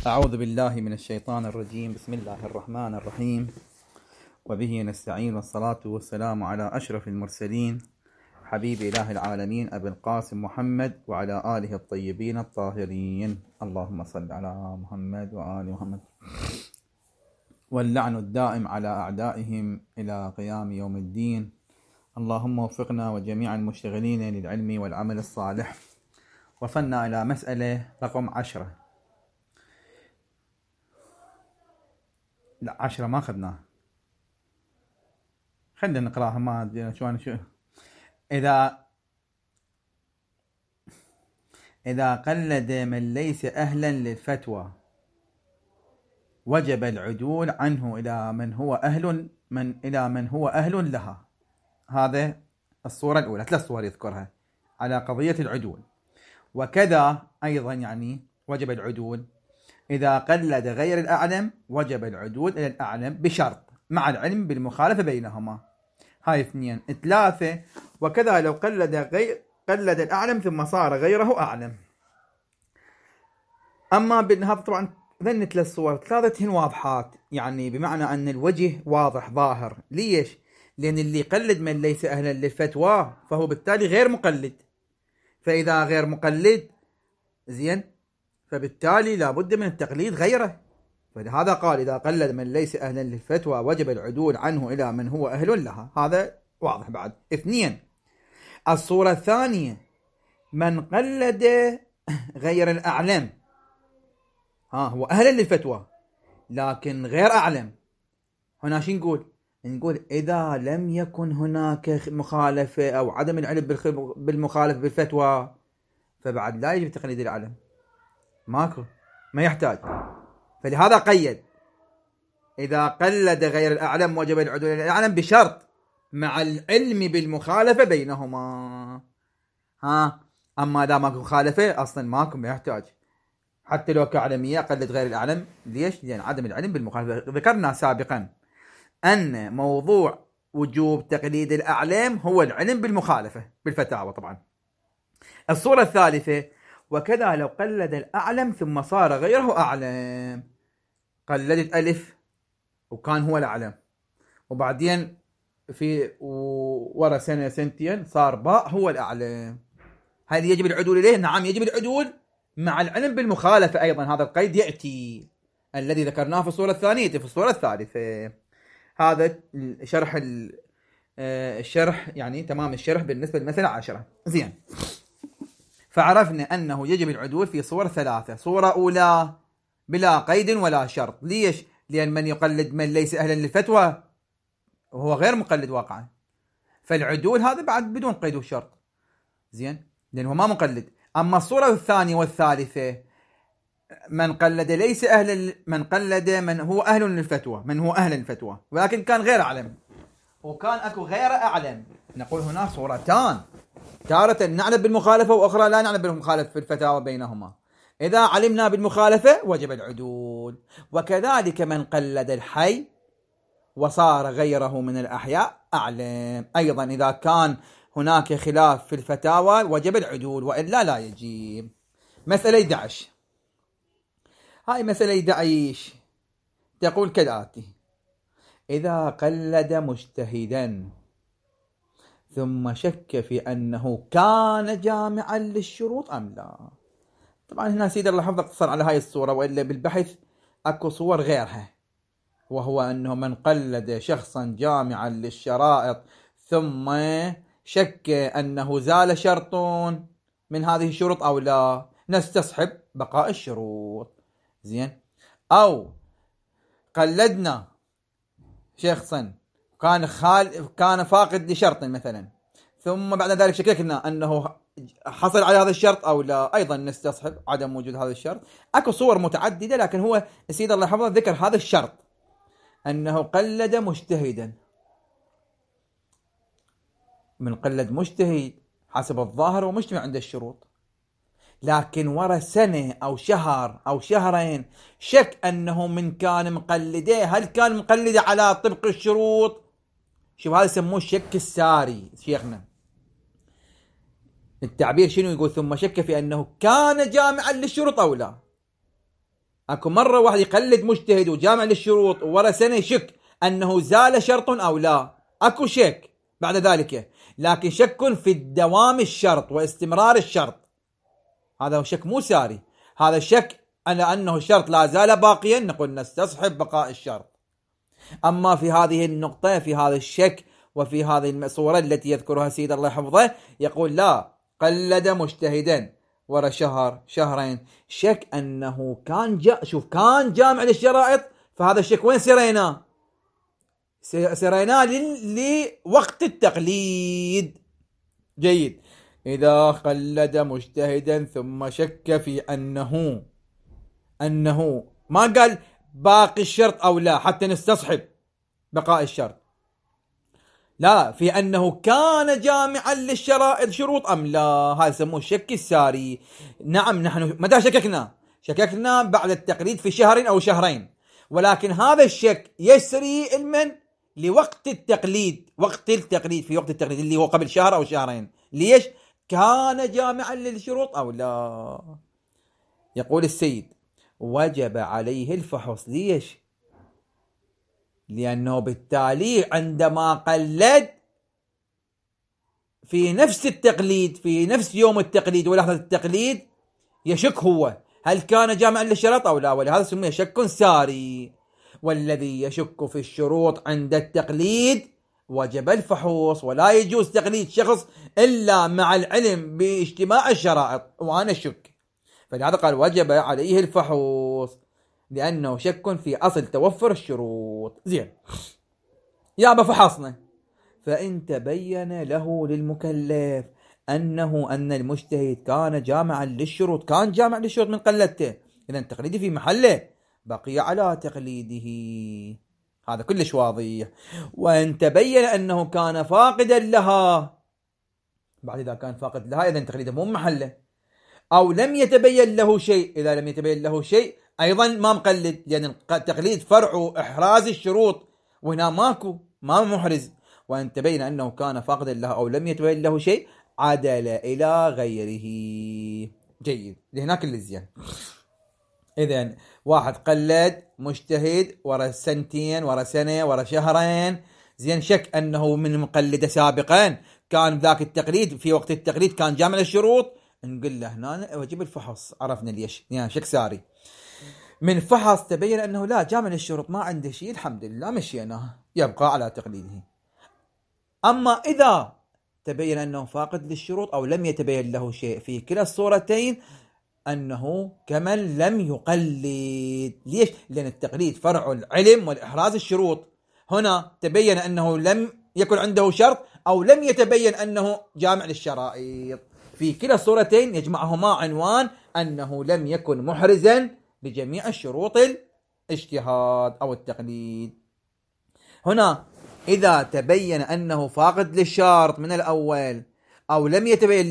أعوذ بالله من الشيطان الرجيم. بسم الله الرحمن الرحيم، وبه نستعين، والصلاة والسلام على أشرف المرسلين حبيب إله العالمين أبي القاسم محمد وعلى آله الطيبين الطاهرين. اللهم صل على محمد وآل محمد. واللعن الدائم على أعدائهم إلى قيام يوم الدين. اللهم وفقنا وجميع المشتغلين للعلم والعمل الصالح. وصلنا إلى مسألة رقم 10. لا 10 ما أخذناها، خلينا نقراها. ما أدري شو. إذا قلد من ليس أهلا للفتوى وجب العدول عنه إلى من هو أهل لها. هذا الصورة الأولى. 3 صور يذكرها على قضية العدول. وكذا أيضا يعني وجب العدول إذا قلد غير الأعلم، وجب العدول إلى الأعلم بشرط مع العلم بالمخالفة بينهما. هاي 2. 3. وكذا لو قلد الأعلم ثم صار غيره أعلم. أما هذا طبعا ذن 3 صور، 3 واضحات، يعني بمعنى أن الوجه واضح ظاهر. ليش؟ لأن اللي يقلد من ليس أهلا للفتوى فهو بالتالي غير مقلد، فإذا غير مقلد زين فبالتالي لابد من التقليد غيره. فلهذا قال إذا قلد من ليس أهلا للفتوى وجب العدول عنه إلى من هو أهل لها. هذا واضح. بعد 2. الصورة الثانية من قلد غير الأعلم، هو أهلا للفتوى لكن غير أعلم. هنا شو نقول إذا لم يكن هناك مخالفة أو عدم العلم بالمخالفة بالفتوى فبعد لا يجب تقليد الأعلم، ماكو، ما يحتاج. فلهذا قيد إذا قلد غير الأعلم وجب العدول إلى الأعلم بشرط مع العلم بالمخالفة بينهما. أما إذا ماكو مخالفة أصلا ماكو، ما يحتاج حتى لو كأعلمية قلد غير الأعلم. ليش؟ لأن عدم العلم بالمخالفة. ذكرنا سابقا أن موضوع وجوب تقليد الأعلم هو العلم بالمخالفة بالفتاوى. طبعا الصورة الثالثة وكذا لو قلد الأعلم ثم صار غيره أعلم. قلدت ألف وكان هو الأعلم، وبعدين في ورا سنة سنتين صار باء هو الأعلم. هل يجب العدول إليه؟ نعم يجب العدول مع العلم بالمخالفة أيضا. هذا القيد يأتي الذي ذكرناه في الصورة الثانية في الصورة الثالثة. هذا الشرح يعني تمام الشرح بالنسبة للمسألة 10. زين، فعرفنا أنه يجب العدول في صور 3. صورة أولى بلا قيد ولا شرط. ليش؟ لأن من يقلد من ليس أهلا للفتوى وهو غير مقلد واقعا، فالعدول هذا بعد بدون قيد وشرط. زين، لأنه ما مقلد. أما الصورة الثانية والثالثة من قلد ليس من قلد من هو أهل للفتوى، من هو أهل للفتوى ولكن كان غير أعلم، وكان أكو غير أعلم. نقول هنا صورتان، تارة نعلم بالمخالفة وأخرى لا نعلم بالمخالفة في الفتاوى بينهما. إذا علمنا بالمخالفة وجب العدول. وكذلك من قلد الحي وصار غيره من الأحياء أعلم أيضا، إذا كان هناك خلاف في الفتاوى وجب العدول وإلا لا يجب. مسألة 11. هاي مسألة 11 تقول كالآتي: إذا قلد مجتهدا ثم شك في أنه كان جامعا للشروط أم لا. طبعا هنا سيدي الله حفظه اقتصر على هاي الصورة، وإلا بالبحث أكو صور غيرها، وهو أنه من قلد شخصا جامعا للشرائط ثم شك أنه زال شرط من هذه الشروط أو لا، نستصحب بقاء الشروط. زين، أو قلدنا شخصا كان فاقد لشرط مثلا، ثم بعد ذلك شككنا أنه حصل على هذا الشرط أو لا، أيضا نستصحب عدم وجود هذا الشرط. أكو صور متعددة، لكن هو السيد الله يحفظه ذكر هذا الشرط أنه قلد مجتهدا. من قلد مجتهد حسب الظاهر ومجتمع عند الشروط، لكن ورا سنة أو شهر أو شهرين شك أنه من كان مقلده هل كان مقلده على طبق الشروط. شوف هذا يسموه الشك الساري. شيخنا التعبير شنو يقول؟ ثم شك في أنه كان جامعا للشروط أو لا. اكو مرة واحد يقلد مجتهد وجامع للشروط وورا سنة يشك انه زال شرط او لا، اكو شك بعد ذلك، لكن شك في الدوام الشرط واستمرار الشرط، هذا هو شك مو ساري. هذا الشك على انه الشرط لا زال باقيا، نقول نستصحب بقاء الشرط. اما في هذه النقطة، في هذا الشك وفي هذه الصورة التي يذكرها سيد الله حفظه، يقول لا، قلد مجتهدا ورا شهر شهرين، شك انه كان جامع للشرائط، فهذا الشك وين سريناه؟ سريناه لوقت التقليد. جيد. إذا قلد مجتهدا ثم شك في أنه ما قال باقي الشرط أو لا حتى نستصحب بقاء الشرط، لا، في أنه كان جامعا للشرائط شروط أم لا، هذا يسموه الشك الساري. نعم، نحن متى شككنا بعد التقليد في شهر أو شهرين، ولكن هذا الشك يسري لوقت التقليد، في وقت التقليد اللي هو قبل شهر أو شهرين. ليش؟ كان جامعا للشروط أو لا. يقول السيد وجب عليه الفحص. ليش؟ لأنه بالتالي عندما قلد في نفس التقليد، في نفس يوم التقليد ولحظة التقليد، يشك هو هل كان جامعا للشرط أو لا، ولهذا سميه شك ساري. والذي يشك في الشروط عند التقليد وجب الفحوص، ولا يجوز تقليد شخص إلا مع العلم باجتماع الشرائط وأنا شك. فلهذا قال وجب عليه الفحوص، لأنه شك في أصل توفر الشروط. زين، يابا فحصنا، فإن تبين له للمكلف أن المجتهد كان جامعا للشروط، من قلته، إذن تقليدي في محله، بقي على تقليده، هذا كلش واضح. وإن تبين أنه كان فاقدا لها، بعد إذا كان فاقد لها إذن تقليده مو محله. أو لم يتبين له شيء، إذا لم يتبين له شيء أيضا ما مقلد، لأن التقليد فرع إحراز الشروط، وهنا ما محرز. وأن تبين أنه كان فاقدا لها أو لم يتبين له شيء عدل إلى غيره. جيد، لهناك اللي زين. إذن واحد قلد مجتهد ورا سنتين ورا سنة ورا شهرين، زين، شك أنه من مقلده سابقا كان ذاك التقليد في وقت التقليد كان جامع الشروط، نقول له هنا وجب الفحص. عرفنا ليش، يعني شك ساري. من فحص تبين أنه لا جامع الشروط، ما عنده شيء، الحمد لله مشيناه، يبقى على تقليده. أما إذا تبين أنه فاقد للشروط أو لم يتبين له شيء، في كلا الصورتين أنه كمن لم يقلد. ليش؟ لأن التقليد فرع العلم والإحراز الشروط، هنا تبين أنه لم يكن عنده شرط أو لم يتبين أنه جامع للشرائط، في كلا الصورتين يجمعهما عنوان أنه لم يكن محرزا لجميع الشروط الاجتهاد أو التقليد. هنا إذا تبين أنه فاقد للشرط من الأول أو لم يتبين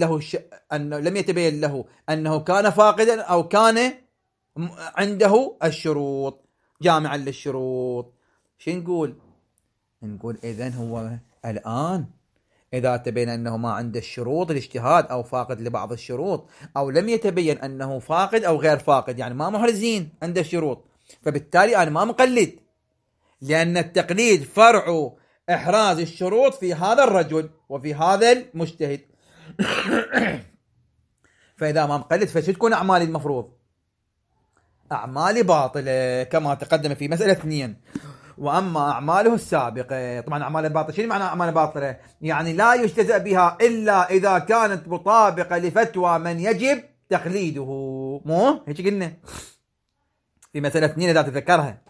له أنه كان فاقدا أو كان عنده الشروط جامعا للشروط، شو نقول إذن هو الآن إذا تبين أنه ما عنده الشروط الاجتهاد أو فاقد لبعض الشروط، أو لم يتبين أنه فاقد أو غير فاقد، يعني ما محرزين عنده الشروط، فبالتالي أنا ما مقلد، لأن التقليد فرع إحراز الشروط في هذا الرجل وفي هذا المجتهد. فإذا ما مقلد فشو تكون أعمالي؟ المفروض أعمالي باطلة كما تقدم في مسألة 2. وأما أعماله السابقة، طبعا أعمال باطلة، شنو معنى أعمال باطلة؟ يعني لا يجتزأ بها إلا إذا كانت مطابقة لفتوى من يجب تقليده، مو هيك قلنا في مسألة 2 إذا تذكرها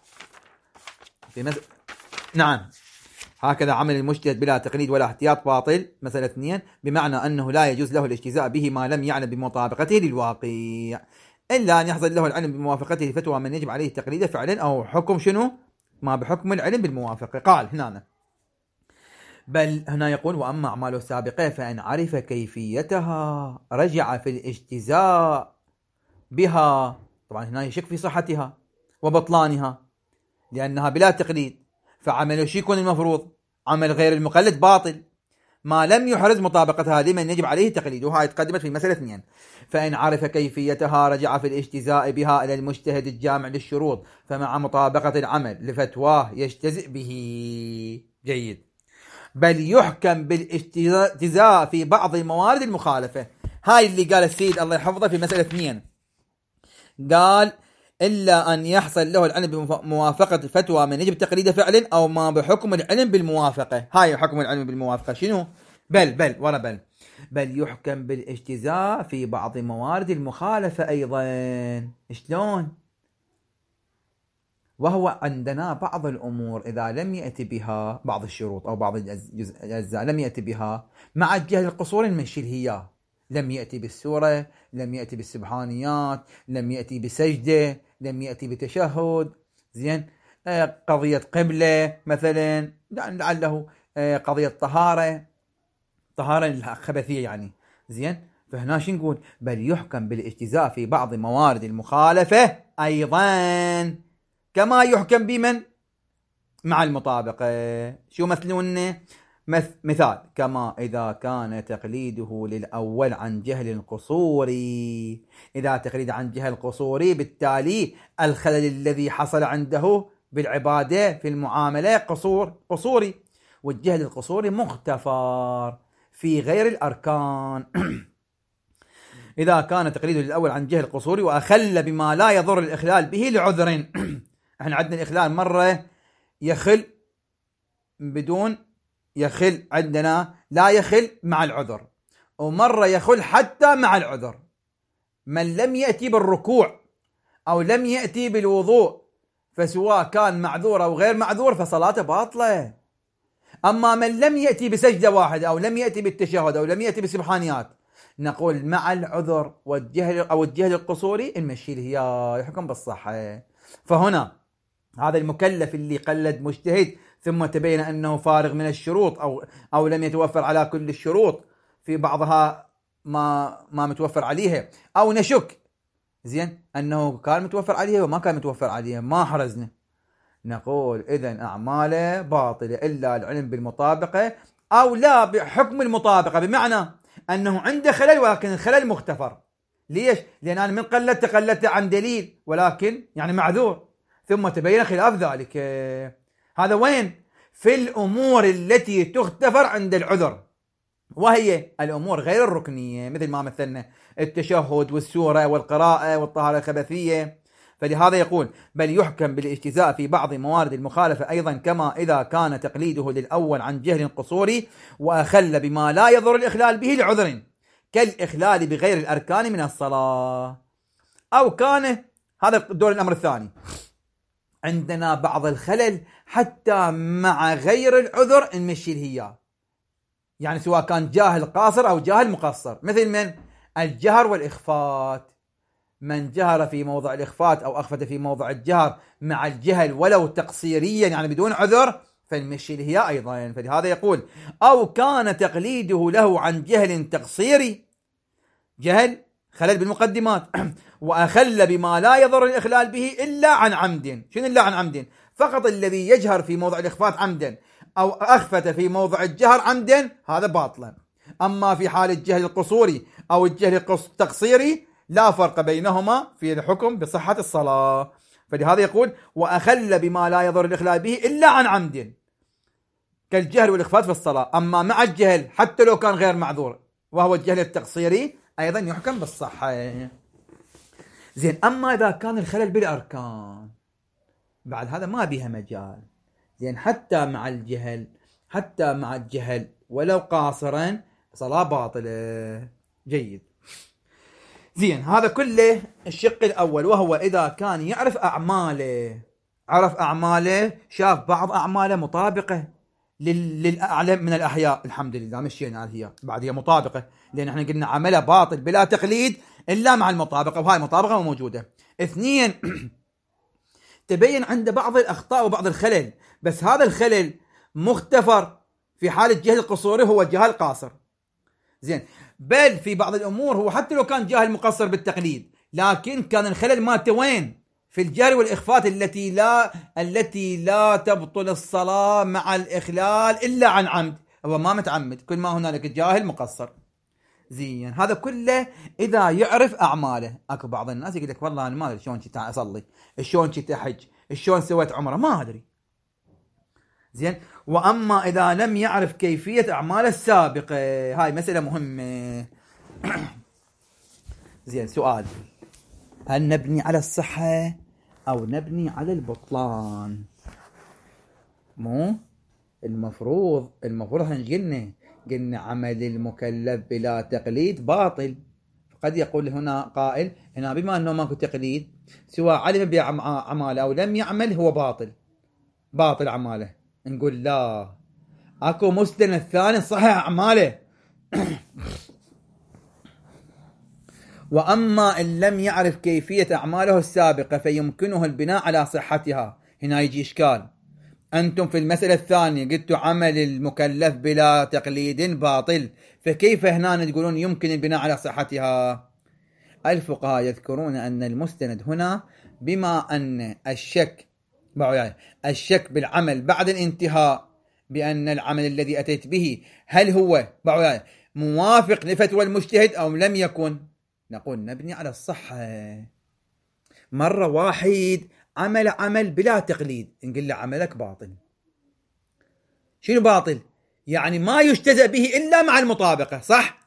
نعم، هكذا عمل المجتهد بلا تقليد ولا احتياط باطل، مسألة 2، بمعنى أنه لا يجوز له الاجتزاء به ما لم يعلم بمطابقته للواقع، إلا أن يحصل له العلم بموافقته لفتوى من يجب عليه تقليده فعلا أو حكم شنو؟ ما بحكم العلم بالموافقة. قال هنا بل هنا يقول وأما أعماله السابقة فإن عرف كيفيتها رجع في الاجتزاء بها. طبعا هنا يشك في صحتها وبطلانها لأنها بلا تقليد، فعمله شي يكون المفروض عمل غير المقلد باطل، ما لم يحرز مطابقتها لمن يجب عليه تقليده. هاي تقدمت في مسألة 2. فإن عرف كيفيتها رجع في الاجتزاء بها إلى المجتهد الجامع للشروط، فمع مطابقة العمل لفتواه يجتزئ به. جيد. بل يحكم بالاجتزاء في بعض الموارد المخالفة. هاي اللي قال السيد الله يحفظه في مسألة 2، قال إلا أن يحصل له العلم بموافقة فتوى من يجب تقليده فعلا أو ما بحكم العلم بالموافقة. هاي حكم العلم بالموافقة شنو؟ بل يحكم بالاجتزاء في بعض موارد المخالفة أيضا. شلون؟ وهو عندنا بعض الأمور إذا لم يأتي بها بعض الشروط أو بعض الأجزاء لم يأتي بها، مع الجهل القصور نمشي هي. لم يأتي بالسورة، لم يأتي بالسبحانيات، لم يأتي بسجدة، لم يأتي بتشهد. زين. قضية قبلة مثلا، لعله قضية طهارة الخبثية يعني. زين. فهنا شو نقول؟ بل يحكم بالاجتزاء في بعض موارد المخالفة أيضا كما يحكم بمن مع المطابقة. شو مثلون؟ مثال: كما إذا كان تقليده للأول عن جهل قصوري. إذا تقليد عن جهل قصوري، بالتالي الخلل الذي حصل عنده بالعبادة في المعاملة قصوري، والجهل القصوري مغتفر في غير الأركان. إذا كان تقليده للأول عن جهل قصوري وأخل بما لا يضر الإخلال به لعذر. احنا عندنا الإخلال مرة يخل بدون يخل، عندنا لا يخل مع العذر، ومرة يخل حتى مع العذر. من لم يأتي بالركوع أو لم يأتي بالوضوء، فسواء كان معذور أو غير معذور فصلاته باطلة. أما من لم يأتي بسجدة واحدة أو لم يأتي بالتشهد أو لم يأتي بالسبحانيات، نقول مع العذر والجهل أو الجهل القصوري نمشي له هي، يحكم بالصحة. فهنا هذا المكلف اللي قلد مجتهد ثم تبين أنه فارغ من الشروط أو لم يتوفر على كل الشروط، في بعضها ما متوفر عليها، أو نشك زين أنه كان متوفر عليها وما كان متوفر عليها، ما حرزنا، نقول إذن أعماله باطلة إلا العلم بالمطابقة أو لا بحكم المطابقة، بمعنى أنه عنده خلل ولكن الخلل مغتفر. ليش؟ لأن أنا من قلدت عن دليل ولكن يعني معذور، ثم تبين خلاف ذلك. هذا وين؟ في الأمور التي تغتفر عند العذر، وهي الأمور غير الركنية، مثل ما مثلنا التشهد والسورة والقراءة والطهارة الخبثية. فلهذا يقول بل يحكم بالاجتزاء في بعض موارد المخالفة أيضا كما إذا كان تقليده للأول عن جهل قصوري وأخل بما لا يضر الإخلال به لعذر، كالإخلال بغير الأركان من الصلاة. أو كان هذا دور الأمر الثاني، عندنا بعض الخلل حتى مع غير العذر نمشي هي، يعني سواء كان جاهل قاصر أو جاهل مقصر، مثل من الجهر والإخفات. من جهر في موضع الإخفات أو أخفت في موضع الجهر مع الجهل ولو تقصيريا يعني بدون عذر فنمشي هي أيضا. فلهذا يقول أو كان تقليده له عن جهل تقصيري، جهل خلل بالمقدمات، وأخل بما لا يضر الإخلال به إلا عن عمد. شنو إلا عن عمد؟ فقط الذي يجهر في موضع الإخفات عمدا أو أخفت في موضع الجهر عمدا هذا باطلا. أما في حال الجهل القصوري أو الجهل التقصيري لا فرق بينهما في الحكم بصحة الصلاة. فلهذا يقول وأخل بما لا يضر الإخلال به إلا عن عمد، كالجهل والإخفات في الصلاة. أما مع الجهل حتى لو كان غير معذور وهو الجهل التقصيري أيضا يحكم بالصحة. زين. أما إذا كان الخلل بالأركان بعد هذا ما بيها مجال. زين. حتى مع الجهل ولو قاصرا صلاة باطلة. جيد. زين. هذا كله الشق الأول، وهو إذا كان يعرف أعماله، شاف بعض أعماله مطابقة للأعلم من الأحياء، الحمد لله مشينا هي بعد هي مطابقة، لأن احنا قلنا عمله باطل بلا تقليد إلا مع المطابقة، وهاي المطابقة موجودة. 2 تبين عنده بعض الأخطاء وبعض الخلل، بس هذا الخلل مغتفر في حال الجهل القصوري هو الجهل قاصر. زين. بل في بعض الأمور هو حتى لو كان جاهل مقصر بالتقليد، لكن كان الخلل مالته وين؟ في الجهل والإخفات التي لا تبطل الصلاة مع الإخلال إلا عن عمد، هو ما متعمد، كل ما هنالك جاهل مقصر. زين، هذا كله إذا يعرف أعماله. أكو بعض الناس يقول لك والله أنا ما أدري شلون كنت أصلي، شلون كنت أحج، شلون سويت عمره، ما أدري. زين، وأما إذا لم يعرف كيفية أعماله السابقة، هاي مسألة مهمة. زين، سؤال: هل نبني على الصحة أو نبني على البطلان؟ مو المفروض قلنا عمل المكلف بلا تقليد باطل. قد يقول هنا قائل: هنا بما أنه ماكو تقليد، سواء علم بأعماله أو لم يعمل هو باطل أعماله. نقول لا، أكو مستند ثاني صحيح أعماله. وأما إن لم يعرف كيفية أعماله السابقة فيمكنه البناء على صحتها. هنا يجي إشكال. أنتم في المسألة الثانية قلتوا عمل المكلف بلا تقليد باطل، فكيف هنا تقولون يمكن البناء على صحتها؟ الفقهاء يذكرون أن المستند هنا بما أن الشك بالعمل بعد الانتهاء، بأن العمل الذي أتيت به هل هو موافق لفتوى المجتهد أو لم يكن، نقول نبني على الصحة. مرة واحد عمل بلا تقليد، نقول له عملك باطل. شنو باطل؟ يعني ما يجتزأ به إلا مع المطابقة، صح؟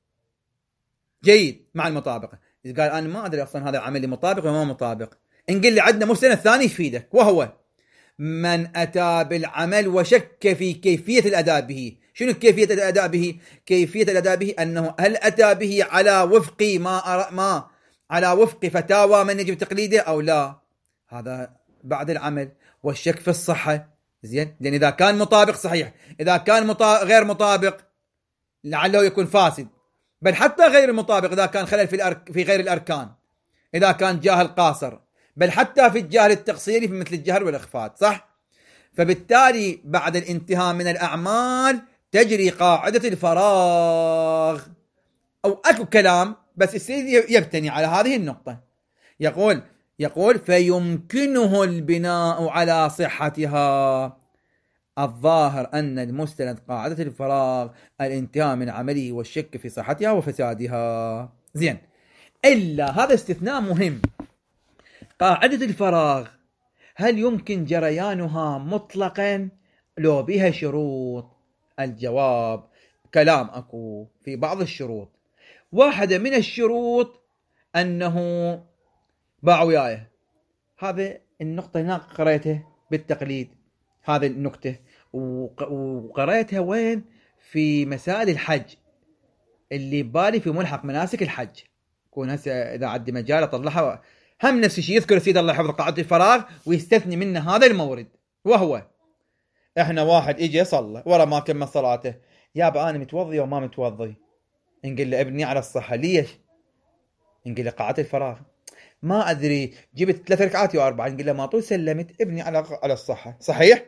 جيد، مع المطابقة. إذا قال أنا ما أدري أصلا هذا العمل مطابق وما مطابق، نقول له عندنا مستند ثاني يفيدك، وهو من أتى بالعمل وشك في كيفية الأداء به. شنو كيفية الأداء به؟ كيفية الأداء به أنه هل أتى به على وفق على وفق فتاوى من يجب تقليده أو لا. هذا بعد العمل والشك في الصحة. زين، لأن إذا كان مطابق صحيح، إذا كان غير مطابق لعله يكون فاسد. بل حتى غير المطابق إذا كان خلل في غير الأركان، إذا كان جاهل قاصر، بل حتى في الجهل التقصيري في مثل الجهل والإخفاء، صح؟ فبالتالي بعد الانتهاء من الأعمال تجري قاعدة الفراغ. أو أكو كلام بس السيد يبتني على هذه النقطة، يقول فيمكنه البناء على صحتها. الظاهر أن المستند قاعدة الفراغ الانتهاء من عمله والشك في صحتها وفسادها. زين، إلا هذا استثناء مهم. قاعدة الفراغ هل يمكن جريانها مطلقا لو بها شروط؟ الجواب كلام أكو في بعض الشروط. واحدة من الشروط أنه وياي هذا النقطة هنا قرأتها بالتقليد، هذه النقطة وقرأتها وين؟ في مسائل الحج اللي بالي في ملحق مناسك الحج. كون هسه إذا عندي مجال أطلعها، هم نفس الشيء يذكر السيد الله يحفظ قاعدة الفراغ ويستثني منه هذا المورد، وهو إحنا واحد إجي صلى ورا ما كمل صلاته، يابا أنا متوضي وما متوضي، نقول له ابني على الصحة. ليش؟ نقول له قاعدة الفراغ، ما أدري جبت 3 ركعات و4، نقول له ما طول سلمت، ابني على الصحة. صحيح؟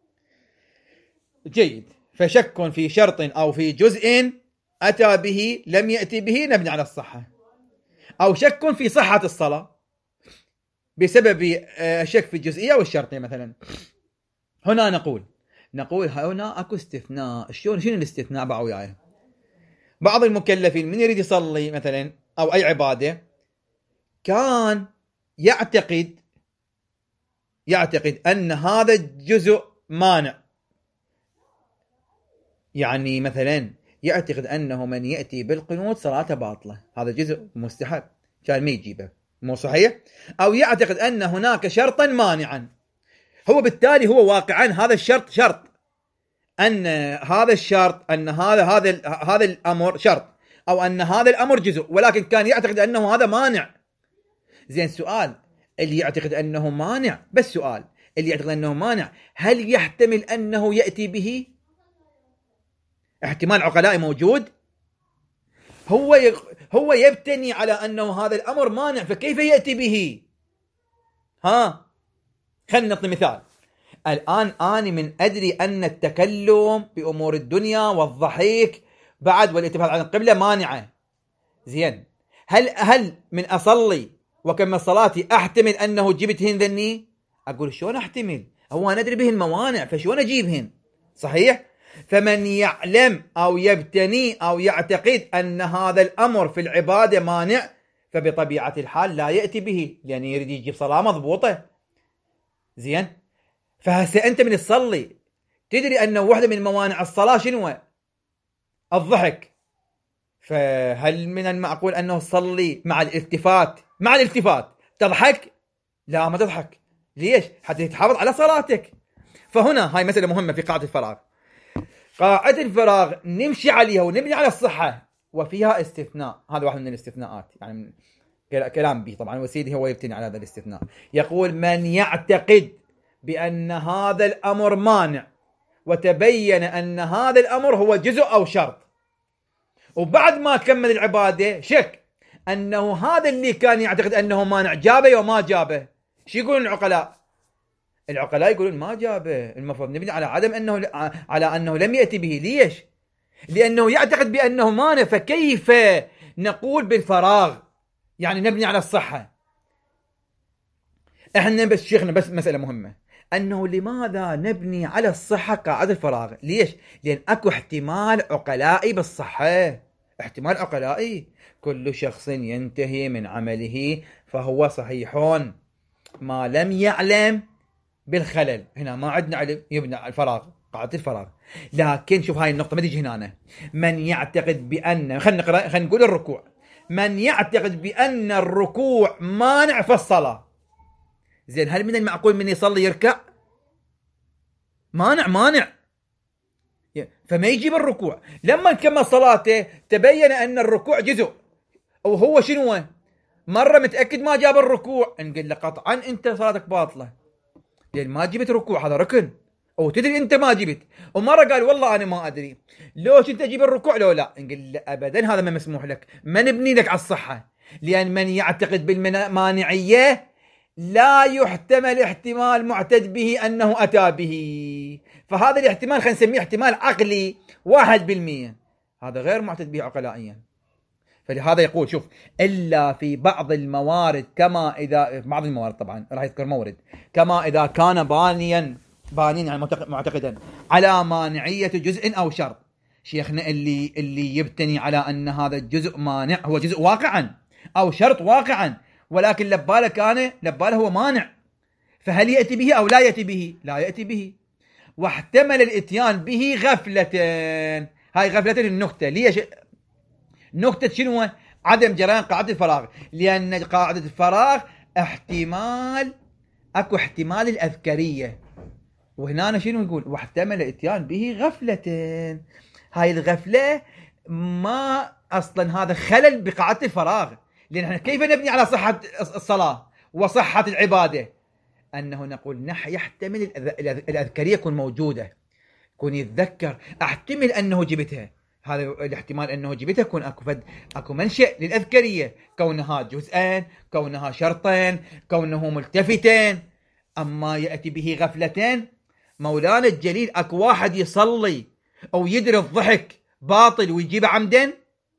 جيد. فشك في شرط أو في جزء أتى به لم يأتي به نبني على الصحة، أو شك في صحة الصلاة بسبب شك في الجزئية والشرطية مثلا. هنا نقول هنا أكو استثناء. شنو الاستثناء؟ وياي بعض المكلفين من يريد يصلي مثلا أو أي عبادة كان يعتقد أن هذا الجزء مانع. يعني مثلا يعتقد أنه من يأتي بالقنوت صلاته باطلة، هذا جزء مستحب كان ما يجيبه، مو صحيح؟ أو يعتقد أن هناك شرطا مانعا، هو بالتالي هو واقعا هذا الشرط شرط، أن هذا الشرط أن هذا الأمر شرط، أو أن هذا الأمر جزء، ولكن كان يعتقد أنه هذا مانع. زين، سؤال: اللي يعتقد أنه مانع، بس سؤال، اللي يعتقد أنه مانع هل يحتمل أنه يأتي به؟ احتمال عقلائي موجود. هو يبتني على أنه هذا الأمر مانع، فكيف يأتي به؟ خلينا نعطي مثال. الآن أنا من أدري أن التكلم بأمور الدنيا والضحك بعد والاتفاق عن القبلة مانعة. زين، هل من أصلي وكمل صلاتي أحتمل أنه جبتهن ذني؟ أقول شلون أحتمل؟ هو ندري به الموانع، فشلون أجيبهن؟ صحيح؟ فمن يعلم أو يبتني أو يعتقد أن هذا الأمر في العبادة مانع فبطبيعة الحال لا يأتي به، لأن يريد يجيب صلاة مضبوطة. زين، فهسه أنت من تصلي تدري أنه واحدة من موانع الصلاة شنو؟ الضحك. فهل من المعقول أنه تصلي مع الالتفات تضحك؟ لا، ما تضحك. ليش؟ حتى تحافظ على صلاتك. فهنا هاي مسألة مهمة في قاعدة الفراغ. قاعدة الفراغ نمشي عليها ونبني على الصحة، وفيها استثناء. هذا واحد من الاستثناءات، يعني كلام به طبعا، وسيدي هو يبتني على هذا الاستثناء. يقول من يعتقد بأن هذا الأمر مانع وتبين أن هذا الأمر هو جزء أو شرط، وبعد ما كمل العبادة شك أنه هذا اللي كان يعتقد أنه مانع جابه وما جابه. شو يقولون العقلاء؟ العقلاء يقولون ما جابه. المفروض نبني على عدم أنه، على أنه لم يأتي به. ليش؟ لأنه يعتقد بأنه مانع، فكيف نقول بالفراغ؟ يعني نبني على الصحة. احنا بس شيخنا بس مسألة مهمة، أنه لماذا نبني على الصحة قاعدة الفراغ؟ ليش؟ لأن أكو احتمال عقلائي بالصحة، احتمال عقلائي. كل شخص ينتهي من عمله فهو صحيح ما لم يعلم بالخلل. هنا ما عندنا علم، يبنى على الفراغ، قاعدة الفراغ. لكن شوف هاي النقطة ما تيجي هنا. من يعتقد بأن، خلينا نقول الركوع. من يعتقد بأن الركوع مانع في الصلاة، زين، هل من المعقول من يصلي يركع؟ مانع. فما يجيب الركوع. لما نكمل صلاته تبين أن الركوع جزء، أو هو شنو؟ مرة متأكد ما جاب الركوع، نقول له قطعا أنت صلاتك باطلة، لأن ما جبت ركوع، هذا ركن، أو تدري أنت ما جبت. ومرة قال والله أنا ما أدري لوش أنت جيب الركوع لو لا، نقول له أبدا هذا ما مسموح لك، ما نبني لك على الصحة. لأن من يعتقد بالمانعية لا يحتمل احتمال معتد به أنه أتى به، فهذا الاحتمال خلينا نسميه احتمال عقلي 1%، هذا غير معتد به عقلائيا. فلهذا يقول شوف، إلا في بعض الموارد، كما إذا بعض الموارد طبعا راح يذكر مورد، كما إذا كان بانيا يعني معتقدا على مانعية جزء أو شرط. شيخنا اللي يبتني على أن هذا الجزء مانع، هو جزء واقعا أو شرط واقعا، ولكن لباله هو مانع، فهل يأتي به أو لا يأتي به؟ لا يأتي به. واحتمل الاتيان به غفلة. هاي غفلة النكتة. ليش نكتة؟ شنو؟ عدم جريان قاعدة الفراغ. لأن قاعدة الفراغ اكو احتمال الأذكرية، وهنا شنو يقول؟ واحتمل الاتيان به غفلة. هاي الغفلة ما أصلا هذا خلل بقاعدة الفراغ. لأن احنا كيف نبني على صحة الصلاة وصحة العبادة؟ أنه نقول يحتمل الأذكرية يكون موجودة، يكون يتذكر، احتمل أنه جبتها. هذا الاحتمال أنه جبتها يكون أكو منشأ للأذكرية، كونها جزءان، كونها شرطين، كونه ملتفتين. أما يأتي به غفلتين، مولانا الجليل أكو واحد يصلي أو يدري الضحك باطل ويجيب عمدا؟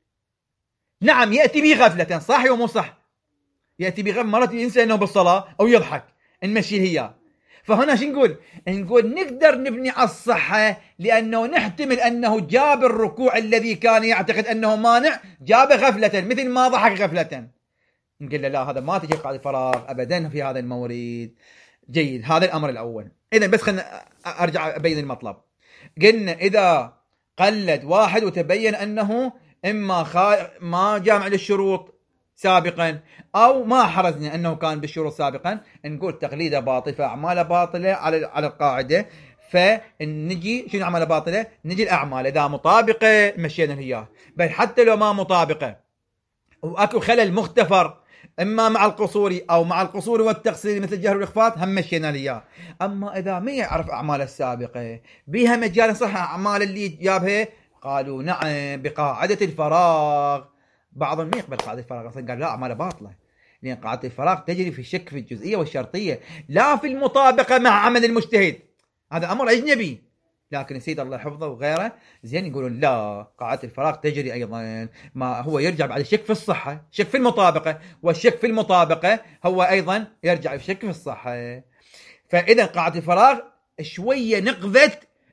نعم يأتي به غفلة، صح ومو صح؟ يأتي به غفلة، مرات ينسى أنه بالصلاة أو يضحك، نمشي هي. فهنا شو نقول نقدر نبني على الصحة، لأنه نحتمل أنه جاب الركوع الذي كان يعتقد أنه مانع، جاب غفلة مثل ما ضحك غفلة. نقول له لا، هذا ما تجي قاعدة الفراغ أبدا في هذا المورد. جيد، هذا الأمر الأول. إذا بس خلنا أرجع أبين المطلب. قلنا إذا قلد واحد وتبين أنه إما ما جامع للشروط سابقا، أو ما حرزنا أنه كان بالشروط سابقا، نقول تقليده باطل، فأعماله باطلة على القاعدة. فنجي شنو أعماله باطلة؟ نجي الأعمال إذا مطابقة مشينا هي، بل حتى لو ما مطابقة وأكو خلل مختفر إما مع القصور أو مع القصور والتقصير مثل الجهر والإخفاء، هم مشينا لياه. أما إذا ما يعرف أعمال السابقة بها مجال صح أعمال اللي جابها، قالوا نعم بقاعدة الفراغ. بعضهم ما يقبل قاعدة الفراغ أصلا، قال لا أعماله باطلة، لأن قاعدة الفراغ تجري في الشك في الجزئية والشرطية، لا في المطابقة مع عمل المجتهد. هذا أمر أجنبي. لكن السيد الله حفظه وغيره زين يقولون لا، قاعدة الفراغ تجري أيضا، ما هو يرجع بعد الشك في الصحة، شك في المطابقة، والشك في المطابقة هو أيضا يرجع الشك في الصحة. فإذا قاعدة الفراغ شوية نقذت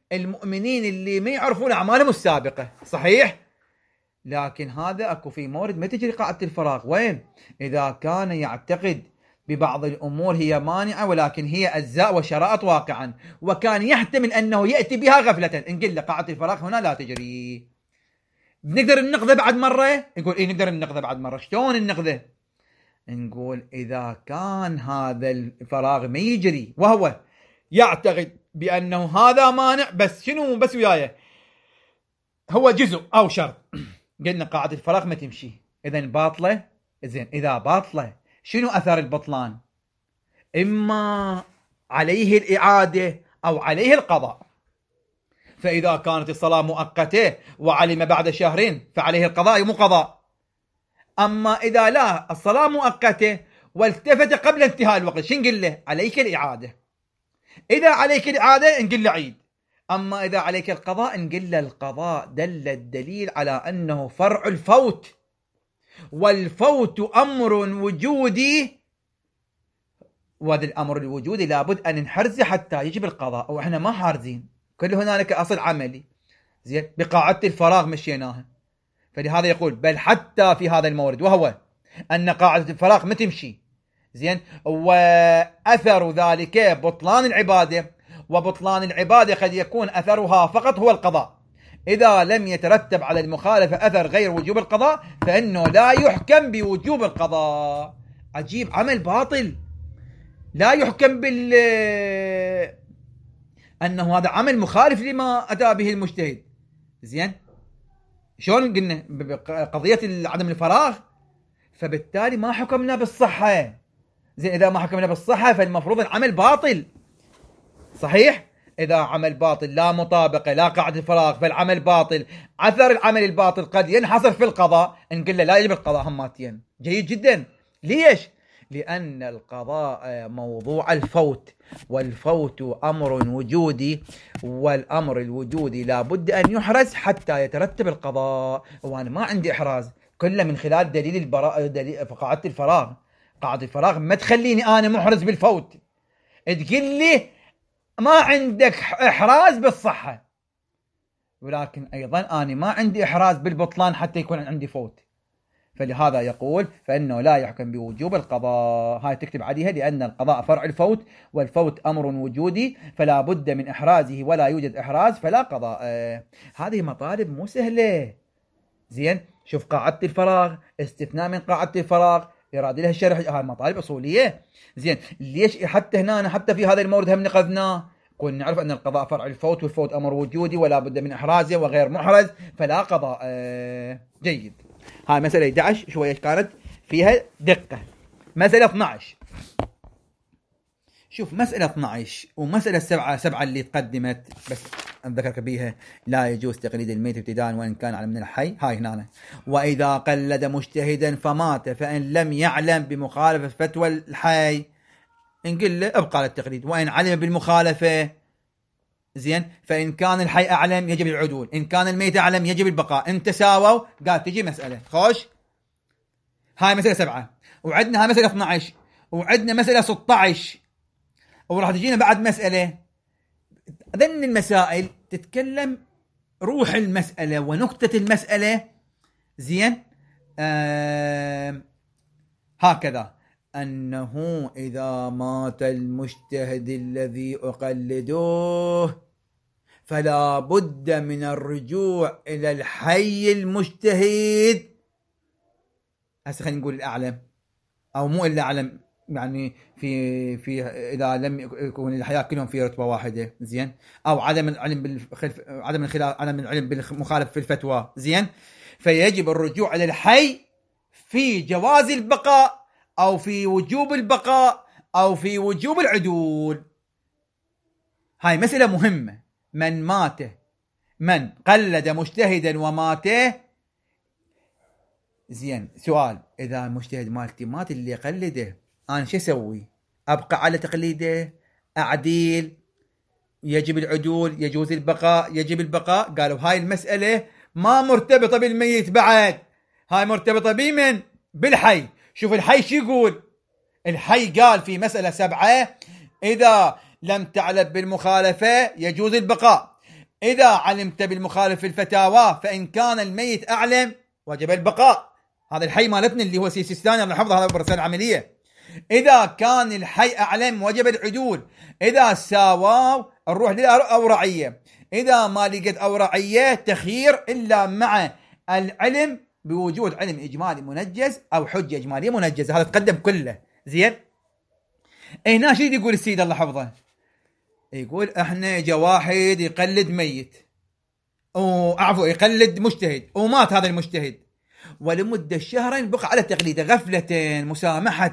المؤمنين اللي ما يعرفون أعمالهم السابقة، صحيح؟ لكن هذا أكو في مورد ما تجري قاعدة الفراغ. وين؟ إذا كان يعتقد ببعض الأمور هي مانعة ولكن هي أجزاء وشرائط واقعا، وكان يحتمل أنه يأتي بها غفلة، نقول له قاعدة الفراغ هنا لا تجري. نقدر النقذه بعد مرة؟ نقول إيه نقدر النقذه بعد مرة. شلون النقذه؟ نقول إذا كان هذا الفراغ ما يجري وهو يعتقد بأنه هذا مانع، بس شنو بس ويايه هو جزء أو شرط، قلنا قاعدة الفراغ ما تمشي، إذن باطلة. زين إذا باطلة شنو أثر البطلان؟ إما عليه الإعادة أو عليه القضاء. فإذا كانت الصلاة مؤقتة وعلم بعد شهرين فعليه القضاء مو قضاء. أما إذا لا الصلاة مؤقتة والتفت قبل انتهاء الوقت شو نقول له؟ عليك الإعادة. إذا عليك الإعادة نقول له عيد. أما إذا عليك القضاء نقول له القضاء. دل الدليل على أنه فرع الفوت، والفوت أمر وجودي، وهذا الأمر الوجودي لابد أن نحرزه حتى يجب القضاء، وإحنا ما حارزين. كل هنالك أصل عملي. زين بقاعدة الفراغ مشيناها. فلهذا يقول بل حتى في هذا المورد وهو أن قاعدة الفراغ ما تمشي. زين وأثر ذلك بطلان العبادة، وبطلان العبادة قد يكون أثرها فقط هو القضاء. إذا لم يترتب على المخالفة أثر غير وجوب القضاء فإنه لا يحكم بوجوب القضاء. عجيب، عمل باطل لا يحكم أنه هذا عمل مخالف لما أتى به المجتهد. زين شلون قلنا قضية عدم الفراغ، فبالتالي ما حكمنا بالصحة. زين إذا ما حكمنا بالصحة فالمفروض العمل باطل، صحيح؟ إذا عمل باطل لا مطابقة لا قاعدة الفراغ فالعمل باطل. أثر العمل الباطل قد ينحصر في القضاء، نقول له لا يجب القضاء هماتين. جيد جدا. ليش؟ لأن القضاء موضوع الفوت، والفوت أمر وجودي، والأمر الوجودي لا بد أن يحرز حتى يترتب القضاء. وأنا ما عندي إحراز، كله من خلال دليل دليل قاعدة الفراغ. قاعدة الفراغ ما تخليني أنا محرز بالفوت، تقول لي ما عندك إحراز بالصحة، ولكن أيضا أنا ما عندي إحراز بالبطلان حتى يكون عندي فوت. فلهذا يقول فإنه لا يحكم بوجوب القضاء. هاي تكتب عليها لأن القضاء فرع الفوت، والفوت أمر وجودي فلا بد من إحرازه، ولا يوجد إحراز فلا قضاء. هذه مطالب مو سهلة. زين شوف قاعدة الفراغ، استثناء من قاعدة الفراغ، إرادة لها الشرح، هاي مطالب أصولية. زين ليش حتى هنا حتى في هذا المورد هم نقذناه؟ كنا نعرف أن القضاء فرع الفوت، والفوت أمر وجودي ولا بد من إحرازه وغير محرز فلا قضاء. جيد. هاي مسألة 11 شوية كانت فيها دقة. مسألة 12، شوف مسألة 12 ومسألة 7 اللي تقدمت بس أذكرك بيها. لا يجوز تقليد الميت ابتداء وإن كان على من الحي. هاي هنا وإذا قلد مجتهدا فمات فإن لم يعلم بمخالفة فتوى الحي نقول له ابقى على التقليد، وإن علم بالمخالفة زين فإن كان الحي أعلم يجب العدول، إن كان الميت أعلم يجب البقاء. إن تساووا قال تجي مسألة خوش. هاي مسألة 7 وعندنا هاي مسألة 12 وعندنا مسألة 16 وراح تجينا بعد مسألة. ذن المسائل تتكلم روح المسألة ونكتة المسألة. زين هكذا أنه إذا مات المجتهد الذي أقلده فلا بد من الرجوع إلى الحي المجتهد. هسه خلينا نقول الأعلم أو مو إلا أعلم، يعني في إذا لم يكون الحياة كلهم في رتبة واحدة. زين أو عدم العلم عدم العلم بالمخالف في الفتوى. زين فيجب الرجوع إلى الحي في جواز البقاء أو في وجوب البقاء أو في وجوب العدول. هاي مسألة مهمة. من قلد مجتهدا وماته. زين سؤال، إذا مجتهد مالتي مات اللي يقلده أنا شو أسوي؟ أبقى على تقليده؟ أعديل؟ يجب العدول؟ يجوز البقاء؟ يجب البقاء؟ قالوا هاي المسألة ما مرتبطة بالميت بعد، هاي مرتبطة بمن؟ بالحي. شوف الحي شو يقول. الحي قال في مسألة 7 إذا لم تعلم بالمخالفة يجوز البقاء، إذا علمت بالمخالف في الفتاوى فإن كان الميت أعلم وجب البقاء. هذا الحي مالتنا اللي هو سيستاني الله يحفظه، هذا برسالة عملية. إذا كان الحي أعلم وجب العدول. إذا ساواو نروح للأورعية. إذا ما لقيت أورعية تخيير إلا مع العلم بوجود علم إجمالي منجز أو حجة إجمالية منجزة. هذا تقدم كله زين. هنا شيء يقول السيد الله حفظه، يقول احنا جا واحد يقلد ميت عفوا يقلد مجتهد ومات هذا المجتهد ولمدة شهرين بقى على تقليده غفلة مسامحة.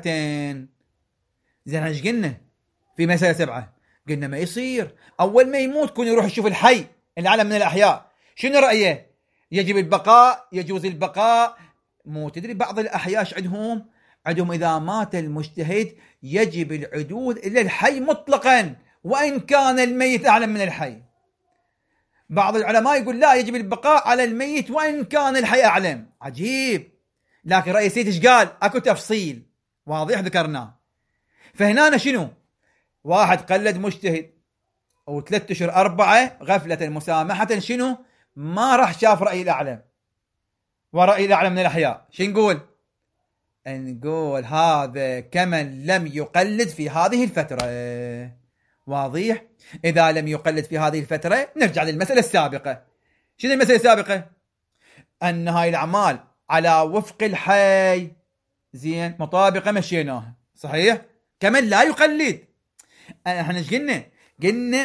زين ايش قلنا في مسألة 7؟ قلنا ما يصير أول ما يموت كون يروح يشوف الحي العالم من الأحياء شنو رأيه؟ يجب البقاء، يجوز البقاء. مو تدري بعض الأحياء ايش عندهم إذا مات المجتهد يجب العدول إلى الحي مطلقا وإن كان الميت أعلم من الحي. بعض العلماء يقول لا، يجب البقاء على الميت وإن كان الحي أعلم. عجيب. لكن رأي سيد ايش قال؟ أكو تفصيل واضح ذكرناه. فهنا شنو؟ واحد قلد مجتهد و3 أشهر 4 غفلة مسامحة، شنو؟ ما راح شاف رأي الأعلم ورأي الأعلم من الأحياء. شو نقول؟ نقول هذا كمن لم يقلد في هذه الفترة. واضح؟ إذا لم يقلد في هذه الفترة نرجع للمسألة السابقة. شنو المسألة السابقة؟ أن هاي الأعمال على وفق الحي زين مطابقة مشيناها صحيح؟ كمن لا يقلد. احنا ايش قلنا؟ قلنا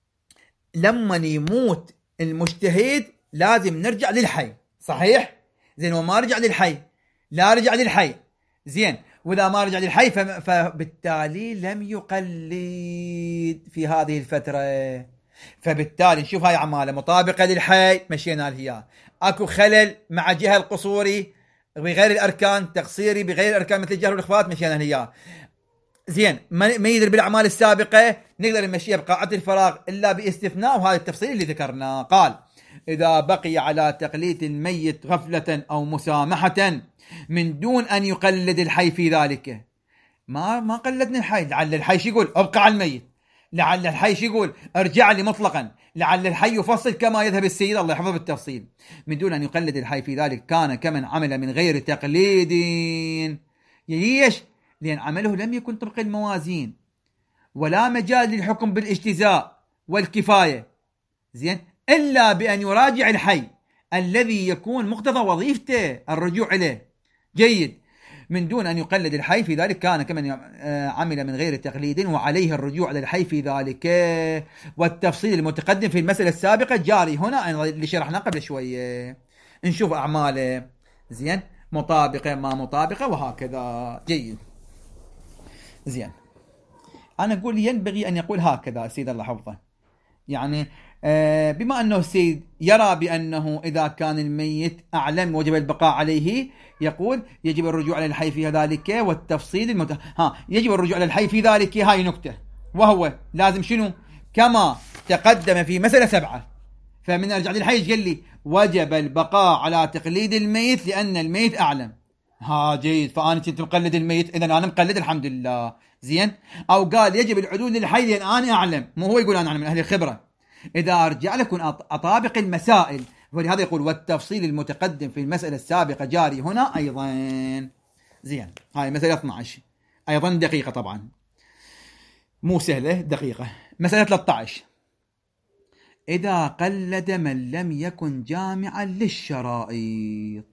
لما يموت المجتهد لازم نرجع للحي صحيح؟ زين وما رجع للحي لا رجع للحي زين، وإذا ما رجع للحي فبالتالي لم يقلد في هذه الفترة. فبالتالي نشوف هاي أعماله مطابقة للحي مشينا لها. أكو خلل مع جهة القصوري بغير الأركان، تقصيري بغير الأركان مثل الجهر والإخفاء مشينا لها. زين ما يدري بالأعمال السابقة نقدر نمشيها بقاعة الفراغ إلا باستثناء، وهذا التفصيل اللي ذكرناه. قال إذا بقي على تقليد الميت غفلة أو مسامحة من دون أن يقلد الحي في ذلك. ما قلدنا الحي، لعل الحي شو يقول ابقى على الميت، لعل الحي شو يقول ارجع لي مطلقا، لعل الحي يفصل كما يذهب السيد الله يحفظه بالتفصيل. من دون أن يقلد الحي في ذلك كان كمن عمل من غير تقليد. ليش؟ لأن عمله لم يكن طبق الموازين ولا مجال للحكم بالاجتزاء والكفاية زين إلا بأن يراجع الحي الذي يكون مقتضى وظيفته الرجوع إليه. جيد. من دون أن يقلد الحي في ذلك كان كمن عمل من غير تقليد وعليه الرجوع للحي في ذلك. والتفصيل المتقدم في المسألة السابقة جاري هنا اللي شرحناه قبل شوية. نشوف أعماله زين مطابقة ما مطابقة وهكذا. جيد. زين أنا أقول ينبغي أن يقول هكذا السيد الله حفظه، يعني بما أنه السيد يرى بأنه إذا كان الميت أعلم وجب البقاء عليه، يقول يجب الرجوع إلى الحي في ذلك. والتفصيل يجب الرجوع إلى الحي في ذلك. هاي نكتة، وهو لازم شنو كما تقدم في مسألة 7. فمن أرجع للحي قال لي وجب البقاء على تقليد الميت لأن الميت أعلم. جيد. فأنا كنت مقلد الميت، إذا أنا مقلد الحمد لله زين. أو قال يجب العدول للحي لأن أنا أعلم، مو هو يقول أنا أعلم من أهل الخبرة. إذا أرجع لكم أطابق المسائل، ولهذا يقول والتفصيل المتقدم في المسألة السابقة جاري هنا أيضا. زين هاي مسألة 12 أيضا دقيقة، طبعا مو سهلة دقيقة. مسألة 13 إذا قلد من لم يكن جامعا للشرائط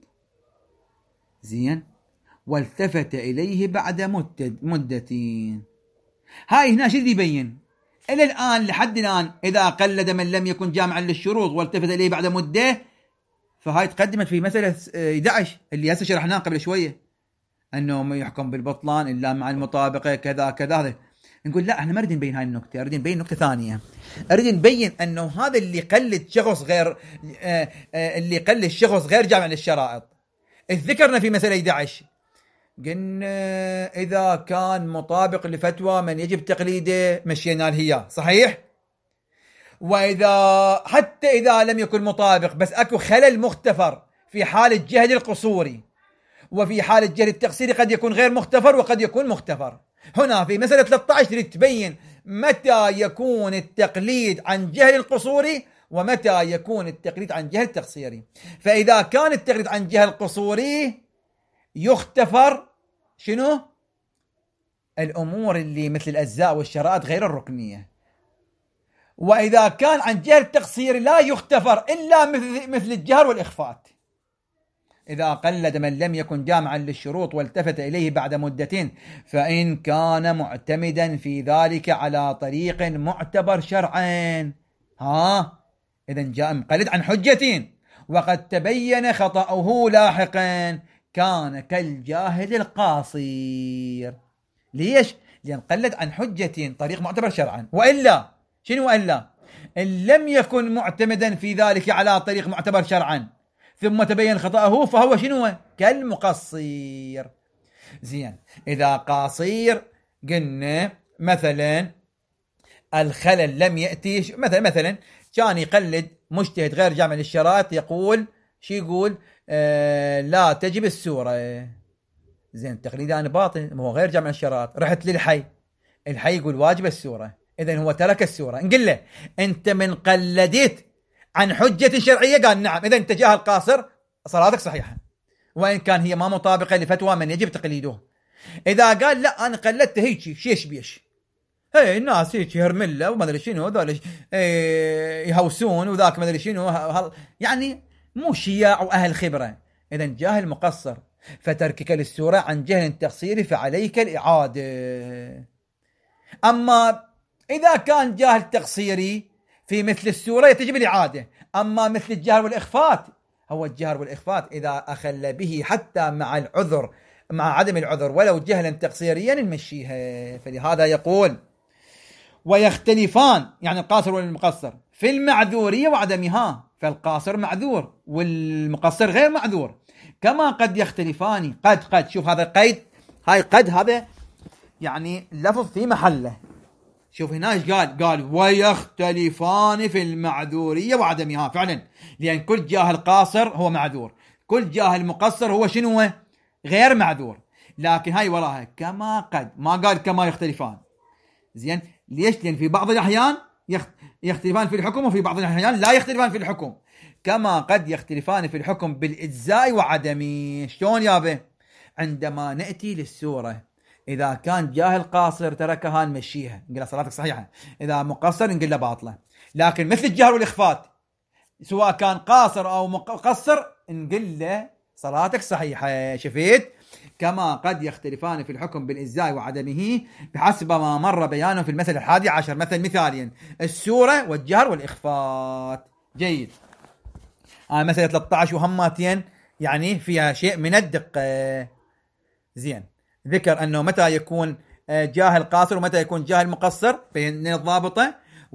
زين والتفت إليه بعد مدتين. هاي هنا شو يبين إلى الآن لحد الآن؟ إذا قلد من لم يكن جامعا للشروط والتفت إليه بعد مدة، فهاي تقدمت في مسألة 11 اللي هسه شرحناها قبل شوية، أنه ما يحكم بالبطلان إلا مع المطابقة كذا كذا. نقول لا، احنا ما نريد نبين هاي النكتة، نريد نبين نكتة ثانية. نريد نبين أنه هذا اللي يقلد شخص غير جامع للشرائط. ذكرنا في مسألة 11 قلنا إذا كان مطابق لفتوى من يجب تقليده مشينا لهي صحيح. وإذا حتى إذا لم يكن مطابق بس أكو خلل مختفر في حال الجهل القصوري، وفي حال الجهل التقصيري قد يكون غير مختفر وقد يكون مختفر. هنا في مسألة 13 تريد تبين متى يكون التقليد عن جهل القصوري ومتى يكون التقليد عن جهل تقصيري. فإذا كان التقليد عن جهل قصوري يختفر شنو؟ الأمور اللي مثل الأجزاء والشرائط غير الركنية. وإذا كان عن جهل تقصيري لا يختفر إلا مثل الجهر والإخفات. إذا قلد من لم يكن جامعا للشروط والتفت إليه بعد مدة، فإن كان معتمدا في ذلك على طريق معتبر شرعا، إذا جاء مقلد عن حجة وقد تبين خطأه لاحقا كان كالجاهل القاصير. ليش؟ لأن قلد عن حجة طريق معتبر شرعا. وإلا شنو؟ وإلا إن لم يكن معتمدا في ذلك على طريق معتبر شرعا ثم تبين خطأه فهو شنو؟ كالمقصير. زين، إذا قاصير قلنا مثلا الخلل لم يأتي، مثلا كان يقلد مجتهد غير جامع للشرائط يقول شو يقول؟ لا تجب السورة. زين، تقليدان باطل، هو غير جامع للشرائط. رحت للحي، الحي يقول واجب السورة، إذن هو ترك السورة. نقول له أنت من قلدت عن حجة شرعية، قال نعم، إذا أنت جاهل قاصر، صلاتك صحيحة، وإن كان هي ما مطابقة لفتوى من يجب تقليده. إذا قال لا أنا قلدته هيك شيش بيش، هي الناس هيك هرملة وما أدري شنو، هذول يهوسون وذاك ما أدري شنو، يعني مو شياع وأهل خبرة، إذا جاهل مقصر. فتركك للسورة عن جهل تقصيري فعليك الإعادة. أما إذا كان جاهل تقصيري في مثل السورة تجب الإعادة. أما مثل الجهر والإخفات، هو الجهر والإخفات إذا أخل به حتى مع العذر، مع عدم العذر ولو جهلا تقصيريا نمشيها. فلهذا يقول ويختلفان، يعني القاصر والمقصر، في المعذورية وعدمها. فالقاصر معذور والمقصر غير معذور. كما قد يختلفان، قد شوف هذا القيد، هاي قد هذا يعني لفظ في محله. شوف هنا ايش قال ويختلفان في المعذورية وعدمها، فعلا، لأن كل جاهل قاصر هو معذور، كل جاهل مقصر هو شنو؟ غير معذور. لكن هاي وراها كما قد، ما قال كما يختلفان. زين، ليش؟ لأن في بعض الأحيان يختلفان في الحكم، وفي بعض الأحيان لا يختلفان في الحكم. كما قد يختلفان في الحكم بالإجزاء وعدمه. شلون يابا؟ عندما نأتي للسورة، إذا كان جاهل قاصر تركها نمشيها، نقول له صلاتك صحيحة. إذا مقصر نقول له باطلة. لكن مثل الجهر والإخفات، سواء كان قاصر أو مقصر نقول له صلاتك صحيحة. شفيت؟ كما قد يختلفان في الحكم بالإجزاء وعدمه بحسب ما مر بيانه في المثل 11. مثاليا السورة والجهر والإخفات. جيد. مسألة 13 وهماتين يعني فيها شيء من الدقة. زين، ذكر أنه متى يكون جاهل قاصر ومتى يكون جاهل مقصر بين الضابطة،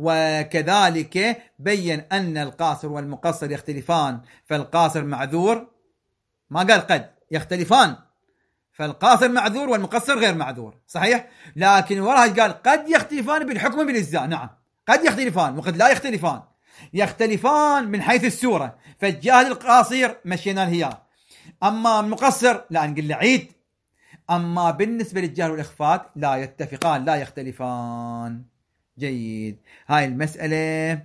وكذلك بين أن القاصر والمقصر يختلفان، فالقاصر معذور، ما قال قد يختلفان، فالقاصر معذور والمقصر غير معذور، صحيح. لكن وراها قال قد يختلفان بالحكم بالإجزاء. نعم، قد يختلفان وقد لا يختلفان. يختلفان من حيث السورة، فالجاهل القاصر مشينا الهيا، أما المقصر لا نقول له عيد. أما بالنسبة للجهر والإخفات لا يتفقان، لا يختلفان. جيد. هاي المسألة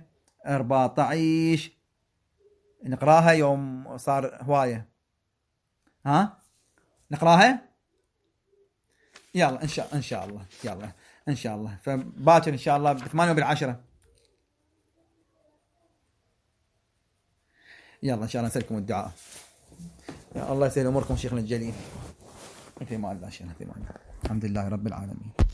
14 نقراها يوم صار هواية. نقراها يلا إن شاء الله. يلا إن شاء الله، فباكر إن شاء الله ب8 وب10. يلا إن شاء الله نسألكم الدعاء. يا الله يسهل أموركم شيخنا الجليل. في ما الله شيخنا، في ما الله. الحمد لله رب العالمين.